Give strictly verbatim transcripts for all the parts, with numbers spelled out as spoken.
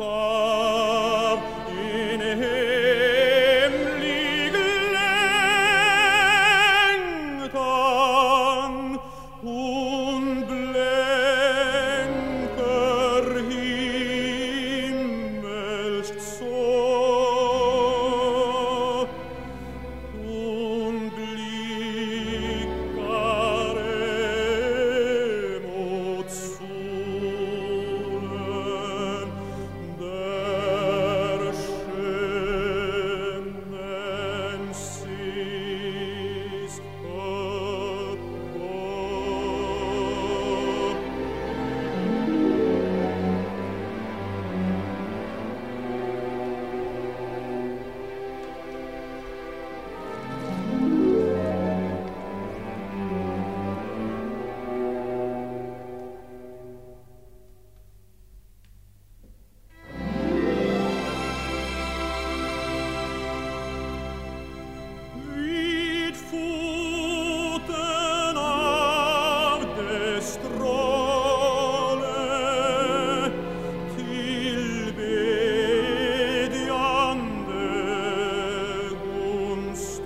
starb in hemlig längtan und blänker himmelsk så und blickar emot solen der skennen sist uppgått. Vid foten av det stråle tillbedjande hon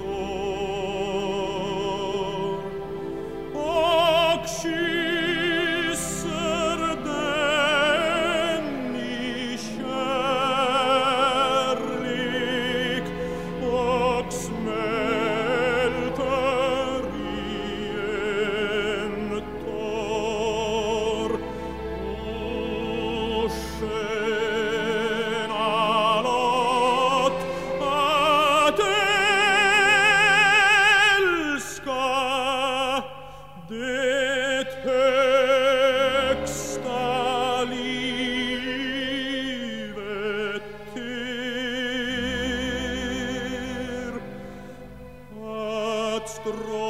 står och kysser den i kärlek och smälter i en tår. O sköna lott att älska det högsta livet ter, att